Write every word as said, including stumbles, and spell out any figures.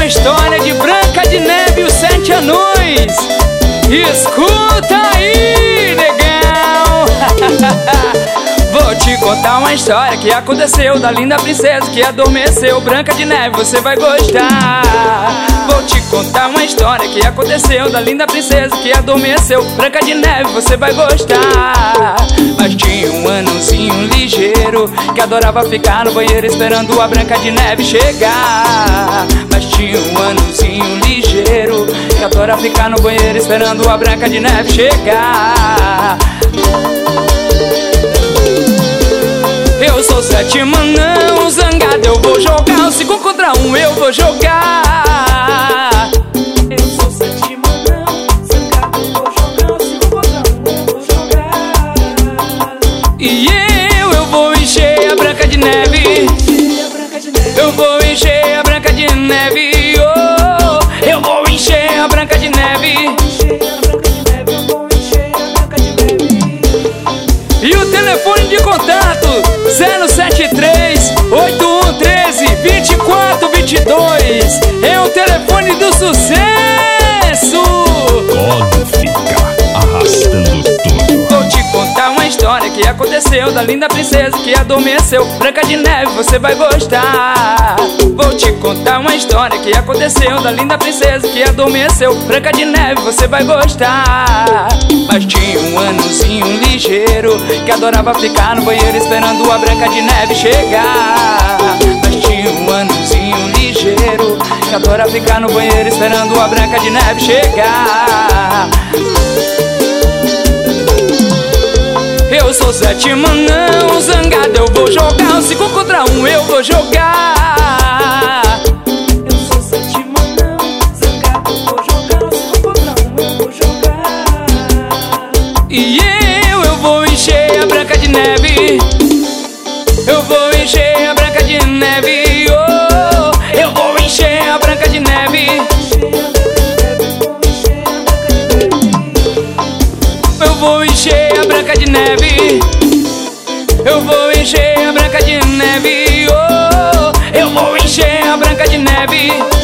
uma história de Branca de Neve e os Sete Anões. Escuta aí, negão. Vou te contar uma história que aconteceu da linda princesa que adormeceu. Branca de Neve, você vai gostar. Vou te contar uma história que aconteceu da linda princesa que adormeceu. Branca de Neve, você vai gostar. Mas tinha um anãozinho ligeiro que adorava ficar no banheiro esperando a Branca de Neve chegar. Mas tinha um anãozinho ligeiro que adora ficar no banheiro esperando a Branca de Neve chegar. Eu sou sétimo anão, zangado, eu vou jogar. O cinco contra um eu vou jogar. Eu sou sétimo anão, zangado, eu vou jogar. O cinco contra um eu vou jogar. E eu, eu vou encher a Branca de Neve. Eu vou encher a Branca de Neve. Oh, eu vou encher a Branca de Neve. E o telefone de contato zero sete três, oito um um três, dois quatro dois dois. É o telefone do sucesso. Pode ficar arrastando tudo. Vou te contar uma história que aconteceu da linda princesa que adormeceu. Branca de Neve, você vai gostar. Vou te contar uma história que aconteceu da linda princesa que adormeceu. Branca de Neve, você vai gostar. Mas tinha um anãozinho ligeiro que adorava ficar no banheiro esperando a Branca de Neve chegar. Mas tinha um anãozinho ligeiro que adora ficar no banheiro esperando a Branca de Neve chegar. Eu sou sétimo anão, zangado, eu vou jogar. O cinco contra um eu vou jogar. Eu sou sétimo anão, zangado, eu vou jogar. O cinco contra um eu vou jogar. E eu, eu vou encher a Branca de Neve. Eu vou encher a Branca de Neve. Oh, eu vou encher a Branca de Neve. Eu vou encher a Branca de Neve. Eu vou encher a Branca de Neve. Oh, eu vou encher a Branca de Neve.